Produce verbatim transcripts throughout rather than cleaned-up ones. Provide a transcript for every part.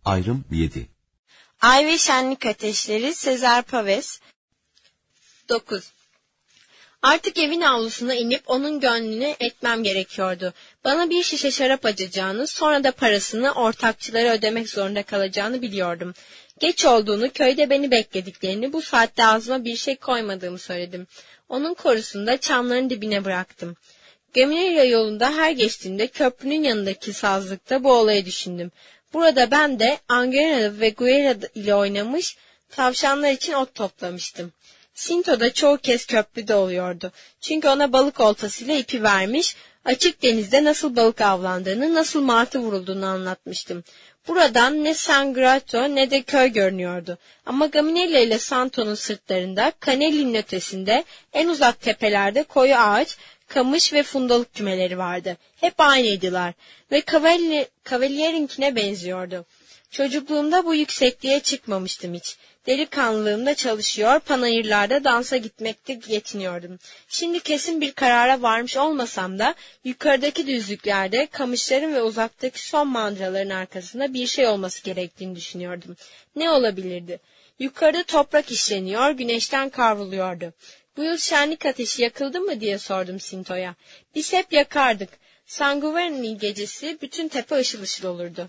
Ayrım yedi. Ay ve Şenlik Ateşleri Cesare Pavese. dokuz. Artık evin avlusuna inip onun gönlünü etmem gerekiyordu. Bana bir şişe şarap acacağını, sonra da parasını ortakçılara ödemek zorunda kalacağını biliyordum. Geç olduğunu, köyde beni beklediklerini, bu saatte ağzıma bir şey koymadığımı söyledim. Onun korusunda çamların dibine bıraktım. Gemilerle yolunda her geçtiğimde köprünün yanındaki sazlıkta bu olayı düşündüm. Burada ben de Anguilla ve Guerra ile oynamış, tavşanlar için ot toplamıştım. Sinto da çoğu kez köprüde oluyordu. Çünkü ona balık oltasıyla ipi vermiş, açık denizde nasıl balık avlandığını, nasıl martı vurulduğunu anlatmıştım. Buradan ne San Grato ne de köy görünüyordu. Ama Gaminella ile Santo'nun sırtlarında, Canelli'nin ötesinde, en uzak tepelerde koyu ağaç, kamış ve fundalık kümeleri vardı. Hep aynıydılar ve Cavalier'inkine benziyordu. Çocukluğumda bu yüksekliğe çıkmamıştım hiç. Delikanlılığımda çalışıyor, panayırlarda dansa gitmekte yetiniyordum. Şimdi kesin bir karara varmış olmasam da yukarıdaki düzlüklerde, kamışların ve uzaktaki son mandraların arkasında bir şey olması gerektiğini düşünüyordum. Ne olabilirdi? Yukarıda toprak işleniyor, güneşten kavruluyordu. Bu yıl şenlik ateşi yakıldı mı diye sordum Sinto'ya. Biz hep yakardık. San Giovanni gecesi bütün tepe ışıl ışıl olurdu.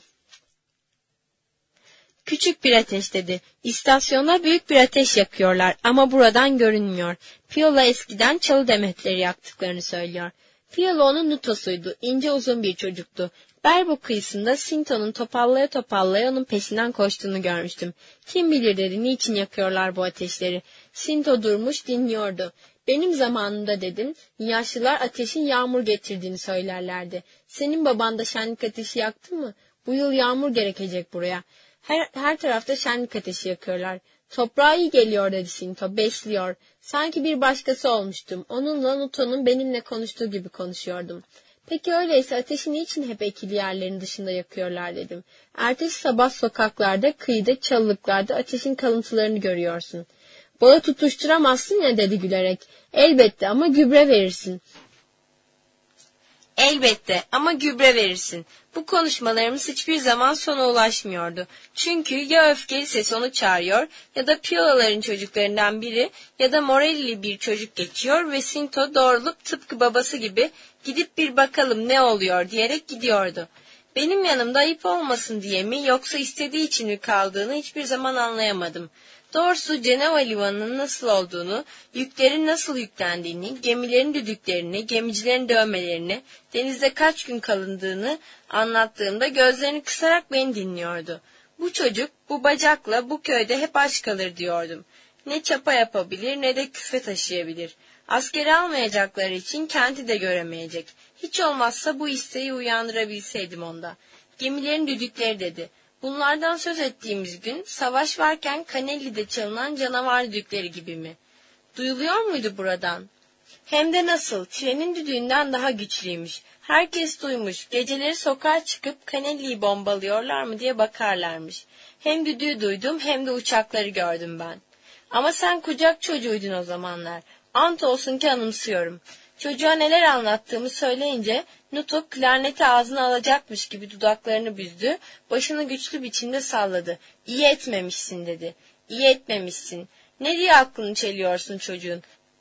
Küçük bir ateş dedi. İstasyonda büyük bir ateş yakıyorlar ama buradan görünmüyor. Piola eskiden çalı demetleri yaktıklarını söylüyor. Piola onun nutosuydu. İnce uzun bir çocuktu. Berbo kıyısında Sinto'nun topallaya topallaya onun peşinden koştuğunu görmüştüm. Kim bilir dedi niçin yakıyorlar bu ateşleri. Sinto durmuş dinliyordu. Benim zamanımda dedim, yaşlılar ateşin yağmur getirdiğini söylerlerdi. Senin baban da şenlik ateşi yaktı mı? Bu yıl yağmur gerekecek buraya. Her, her tarafta şenlik ateşi yakıyorlar. Toprağa iyi geliyor dedi Sinto, besliyor. Sanki bir başkası olmuştum. Onunla Nuto'nun benimle konuştuğu gibi konuşuyordum. Peki öyleyse ateşi niçin hep ekili yerlerin dışında yakıyorlar dedim. Ertesi sabah sokaklarda, kıyıda, çalılıklarda ateşin kalıntılarını görüyorsun. Bağı tutuşturamazsın ya dedi gülerek. Elbette ama gübre verirsin. Elbette ama gübre verirsin. Bu konuşmalarımız hiçbir zaman sona ulaşmıyordu. Çünkü ya öfkeli ses onu çağırıyor ya da Piola'ların çocuklarından biri ya da Morelli bir çocuk geçiyor ve Sinto doğrulup tıpkı babası gibi gidip bir bakalım ne oluyor diyerek gidiyordu. Benim yanımda ayıp olmasın diye mi yoksa istediği için mi kaldığını hiçbir zaman anlayamadım. Doğrusu Cenova limanının nasıl olduğunu, yüklerin nasıl yüklendiğini, gemilerin düdüklerini, gemicilerin dövmelerini, denizde kaç gün kalındığını anlattığımda gözlerini kısarak beni dinliyordu. Bu çocuk, bu bacakla bu köyde hep aç kalır diyordum. Ne çapa yapabilir ne de küfe taşıyabilir. Askeri almayacakları için kenti de göremeyecek. Hiç olmazsa bu isteği uyandırabilseydim onda. Gemilerin düdükleri dedi. Bunlardan söz ettiğimiz gün savaş varken Canelli'de çalınan canavar düdükleri gibi mi? Duyuluyor muydu buradan? Hem de nasıl? Trenin düdüğünden daha güçlüymüş. Herkes duymuş. Geceleri sokağa çıkıp Canelli'yi bombalıyorlar mı diye bakarlarmış. Hem düdüğü duydum hem de uçakları gördüm ben. Ama sen kucak çocuğuydun o zamanlar. Ant olsun ki anımsıyorum. Çocuğa neler anlattığımı söyleyince Nuto klarneti ağzına alacakmış gibi dudaklarını büzdü, başını güçlü biçimde salladı. İyi etmemişsin dedi. İyi etmemişsin. Ne diye aklını çeliyorsun çocuğun?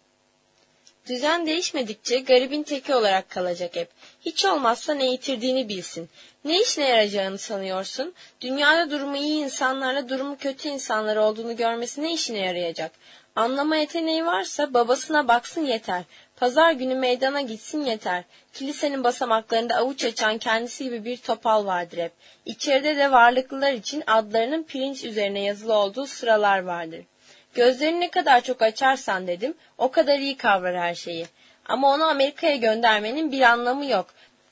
Düzen değişmedikçe garibin teki olarak kalacak hep. Hiç olmazsa ne yitirdiğini bilsin. Ne işine yarayacağını sanıyorsun? Dünyada durumu iyi insanlarla durumu kötü insanlar olduğunu görmesi ne işine yarayacak? Anlama yeteneği varsa babasına baksın yeter. Pazar günü meydana gitsin yeter. Kilisenin basamaklarında avuç açan kendisi gibi bir topal vardır hep. İçeride de varlıklılar için adlarının pirinç üzerine yazılı olduğu sıralar vardır. Gözlerini ne kadar çok açarsan dedim, o kadar iyi kavrar her şeyi. Ama onu Amerika'ya göndermenin bir anlamı yok.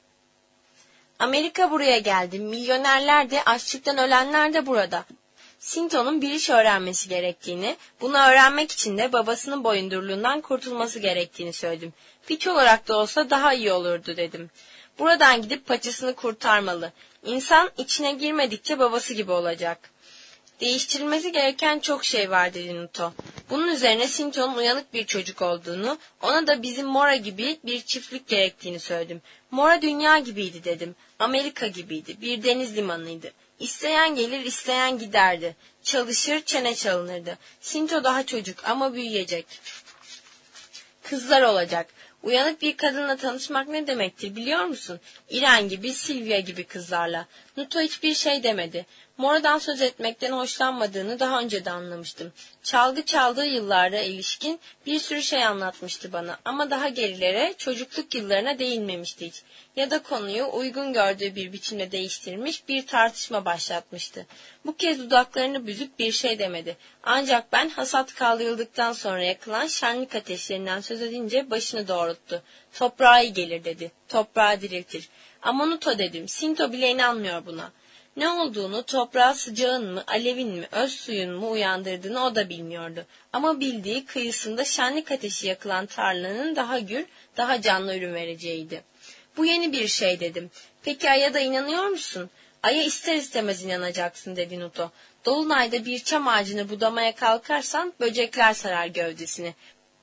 Amerika buraya geldi. Milyonerler de, açlıktan ölenler de burada. Sinto'nun bir iş öğrenmesi gerektiğini, bunu öğrenmek için de babasının boyundurluğundan kurtulması gerektiğini söyledim. Piç olarak da olsa daha iyi olurdu dedim. Buradan gidip paçasını kurtarmalı. İnsan içine girmedikçe babası gibi olacak. Değiştirilmesi gereken çok şey var dedi Nuto. Bunun üzerine Sinto'nun uyanık bir çocuk olduğunu, ona da bizim Mora gibi bir çiftlik gerektiğini söyledim. Mora dünya gibiydi dedim. Amerika gibiydi. Bir deniz limanıydı. İsteyen gelir, isteyen giderdi. Çalışır, çene çalınırdı. Sinto daha çocuk ama büyüyecek. Kızlar olacak. Uyanık bir kadınla tanışmak ne demektir biliyor musun? İren gibi, Silvia gibi kızlarla. Nuto hiçbir şey demedi. Mora'dan söz etmekten hoşlanmadığını daha önce de anlamıştım. Çalgı çaldığı yıllara ilişkin bir sürü şey anlatmıştı bana ama daha gerilere, çocukluk yıllarına değinmemişti hiç. Ya da konuyu uygun gördüğü bir biçimde değiştirmiş, bir tartışma başlatmıştı. Bu kez dudaklarını büzüp bir şey demedi. Ancak ben hasat kaldırıldıktan sonra yakılan şenlik ateşlerinden söz edince başını doğrulttu. Toprağa iyi gelir dedi. Toprağı diriltir. Ama Nuto dedim. Sinto bile inanmıyor buna. Ne olduğunu, toprağa sıcağın mı, alevin mi, öz suyun mu uyandırdığını o da bilmiyordu. Ama bildiği kıyısında şenlik ateşi yakılan tarlanın daha gür, daha canlı ürün vereceğiydi. Bu yeni bir şey dedim. Peki Ay'a da inanıyor musun? Ay'a ister istemez inanacaksın dedi Nuto. Dolunayda bir çam ağacını budamaya kalkarsan böcekler sarar gövdesini.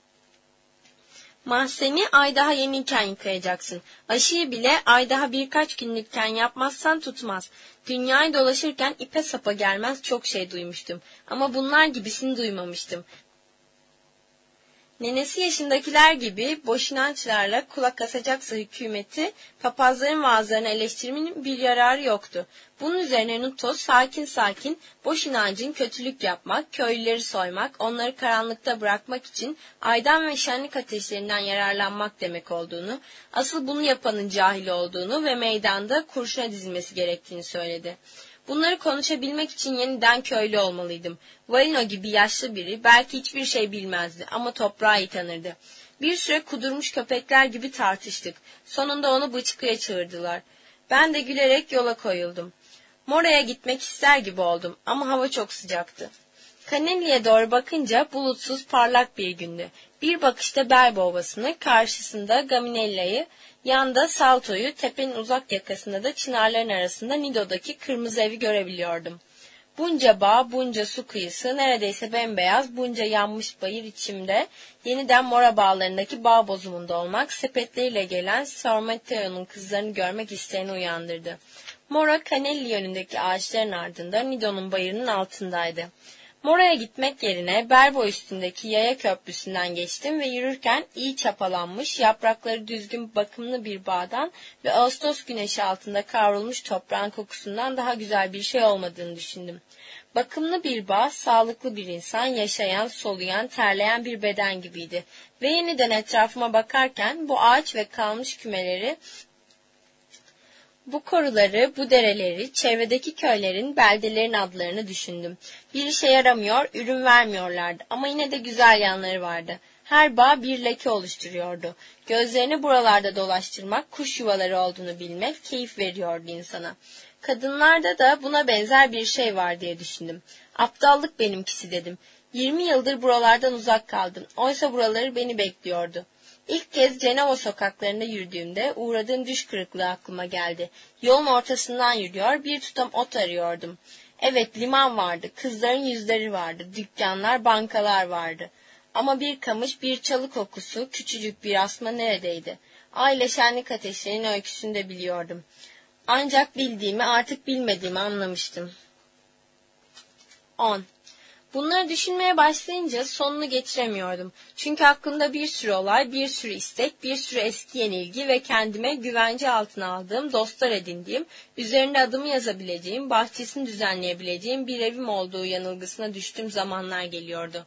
Mahzeni ay daha yeniyken yıkayacaksın. Aşıyı bile ay daha birkaç günlükken yapmazsan tutmaz. Dünyayı dolaşırken ipe sapa gelmez çok şey duymuştum. Ama bunlar gibisini duymamıştım. Nenesi yaşındakiler gibi boş inançlarla kulak asacaksa hükümeti, papazların vaazlarını eleştirmenin bir yararı yoktu. Bunun üzerine Nuto sakin sakin boş inancın kötülük yapmak, köylüleri soymak, onları karanlıkta bırakmak için aydan ve şenlik ateşlerinden yararlanmak demek olduğunu, asıl bunu yapanın cahil olduğunu ve meydanda kurşuna dizilmesi gerektiğini söyledi. Bunları konuşabilmek için yeniden köylü olmalıydım. Valino gibi yaşlı biri belki hiçbir şey bilmezdi ama toprağı iyi tanırdı. Bir süre kudurmuş köpekler gibi tartıştık. Sonunda onu bıçkıya çığırdılar. Ben de gülerek yola koyuldum. Mora'ya gitmek ister gibi oldum ama hava çok sıcaktı. Canelli'ye doğru bakınca bulutsuz parlak bir gündü. Bir bakışta Belbo Ovası'nı, karşısında Gaminella'yı, yanda Salto'yu, tepenin uzak yakasında da çınarların arasında Nido'daki kırmızı evi görebiliyordum. Bunca bağ, bunca su kıyısı, neredeyse bembeyaz, bunca yanmış bayır içimde, yeniden Mora bağlarındaki bağ bozumunda olmak, sepetleriyle gelen Sormenteo'nun kızlarını görmek isteğini uyandırdı. Mora, Canelli yönündeki ağaçların ardında, Nido'nun bayırının altındaydı. Mora'ya gitmek yerine Belbo üstündeki yaya köprüsünden geçtim ve yürürken iyi çapalanmış, yaprakları düzgün bakımlı bir bağdan ve Ağustos güneşi altında kavrulmuş toprağın kokusundan daha güzel bir şey olmadığını düşündüm. Bakımlı bir bağ, sağlıklı bir insan, yaşayan, soluyan, terleyen bir beden gibiydi. Ve yeniden etrafıma bakarken bu ağaç ve kalmış kümeleri, bu koruları, bu dereleri, çevredeki köylerin, beldelerin adlarını düşündüm. Bir işe yaramıyor, ürün vermiyorlardı ama yine de güzel yanları vardı. Her bağ bir leke oluşturuyordu. Gözlerini buralarda dolaştırmak, kuş yuvaları olduğunu bilmek keyif veriyordu insana. Kadınlarda da buna benzer bir şey var diye düşündüm. Aptallık benimkisi dedim. Yirmi yıldır buralardan uzak kaldım. Oysa buraları beni bekliyordu. İlk kez Cenova sokaklarında yürüdüğümde uğradığım düş kırıklığı aklıma geldi. Yolun ortasından yürüyor, bir tutam ot arıyordum. Evet, liman vardı, kızların yüzleri vardı, dükkanlar, bankalar vardı. Ama bir kamış, bir çalı kokusu, küçücük bir asma neredeydi? Aile şenlik ateşlerinin öyküsünü de biliyordum. Ancak bildiğimi artık bilmediğimi anlamıştım. on. Bunları düşünmeye başlayınca sonunu getiremiyordum. Çünkü aklımda bir sürü olay, bir sürü istek, bir sürü eski yenilgi ve kendime güvence altına aldığım, dostlar edindiğim, üzerinde adımı yazabileceğim, bahçesini düzenleyebileceğim bir evim olduğu yanılgısına düştüğüm zamanlar geliyordu.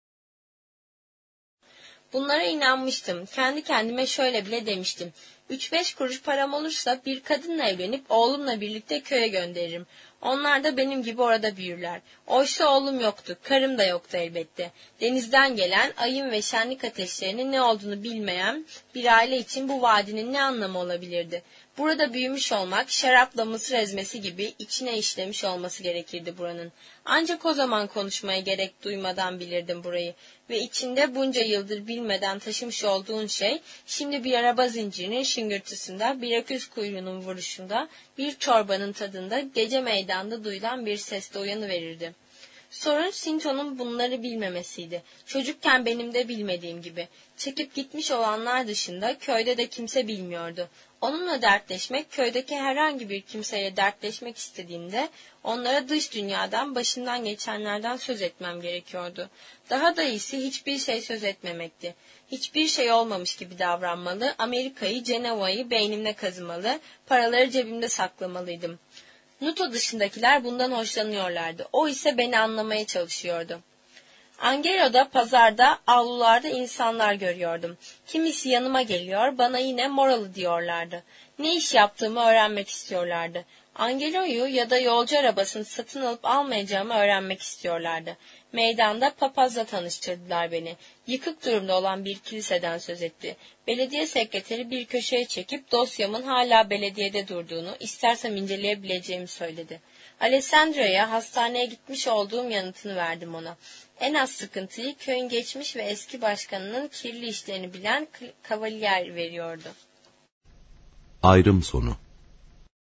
Bunlara inanmıştım. Kendi kendime şöyle bile demiştim. Üç beş kuruş param olursa bir kadınla evlenip oğlumla birlikte köye gönderirim. Onlar da benim gibi orada büyürler. Oysa oğlum yoktu, karım da yoktu elbette. Denizden gelen ayın ve şenlik ateşlerinin ne olduğunu bilmeyen bir aile için bu vadinin ne anlamı olabilirdi? Burada büyümüş olmak, şarapla mısır ezmesi gibi içine işlemiş olması gerekirdi buranın. Ancak o zaman konuşmaya gerek duymadan bilirdim burayı. Ve içinde bunca yıldır bilmeden taşımış olduğun şey, şimdi bir araba zincirinin şıngırtısında, bir öküz kuyruğunun vuruşunda, bir çorbanın tadında, gece meydanda duyulan bir sesle uyanıverirdi. Sorun Sinto'nun bunları bilmemesiydi. Çocukken benim de bilmediğim gibi. Çekip gitmiş olanlar dışında köyde de kimse bilmiyordu. Onunla dertleşmek, köydeki herhangi bir kimseyle dertleşmek istediğimde onlara dış dünyadan, başından geçenlerden söz etmem gerekiyordu. Daha da iyisi hiçbir şey söz etmemekti. Hiçbir şey olmamış gibi davranmalı, Amerika'yı, Ceneva'yı beynimde kazımalı, paraları cebimde saklamalıydım. Nuto dışındakiler bundan hoşlanıyorlardı. O ise beni anlamaya çalışıyordu. Angelo'da, pazarda, avlularda insanlar görüyordum. Kimisi yanıma geliyor, bana yine moralı diyorlardı. Ne iş yaptığımı öğrenmek istiyorlardı. Angelo'yu ya da yolcu arabasını satın alıp almayacağımı öğrenmek istiyorlardı. Meydanda papazla tanıştırdılar beni. Yıkık durumda olan bir kiliseden söz etti. Belediye sekreteri bir köşeye çekip dosyamın hala belediyede durduğunu, istersem inceleyebileceğimi söyledi. Alessandro'ya hastaneye gitmiş olduğum yanıtını verdim ona. En az sıkıntıyı köyün geçmiş ve eski başkanının kirli işlerini bilen Kavalier veriyordu. Ayrım sonu.